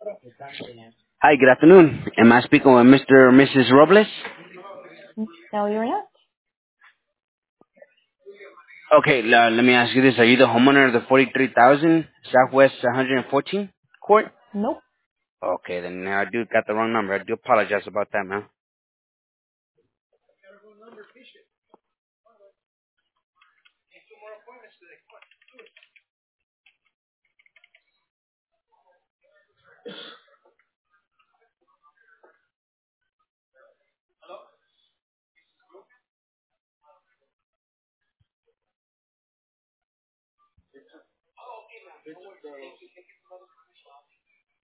Hi, good afternoon. Am I speaking with Mr. or Mrs. Robles? No, you're not. Okay, let me ask you this. Are you the homeowner of the 43,000 Southwest 114 court? Nope. Okay, then I do got the wrong number. I do apologize about that, man.